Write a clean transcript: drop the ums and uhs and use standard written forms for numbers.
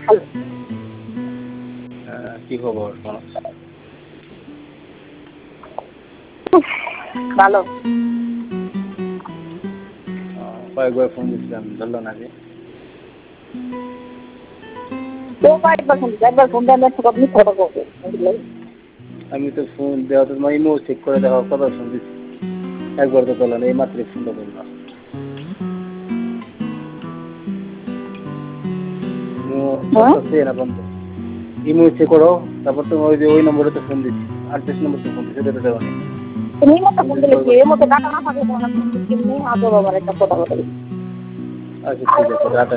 কি খবর তোমার? ভালো। কয়েকবার ফোন দিচ্ছিলাম, ধরলো না যে। একবার ফোন দেন আপনি কথা বলবেন। আমি তো ফোন দেওয়া তো তোমার ইমো চেক করে দেখো কত ফোন দিচ্ছি, একবার তো ধরলো না, এই মাত্র ফোনটা ধরলাম। না বন্ধ, ইমো চেক করো, তারপর তুমি ওই যে ওই নম্বরে তো ফোন দিচ্ছি, 38 নম্বর তো ফোন দিচ্ছি, ওটা দেওয়া নেই। তুমি মতো ফোন দিলে কি এর মতো ডাটা না থাকে তোমার ফোন দিচ্ছি এমনি আজব আবার একটা কথা বলি। আচ্ছা ঠিক আছে,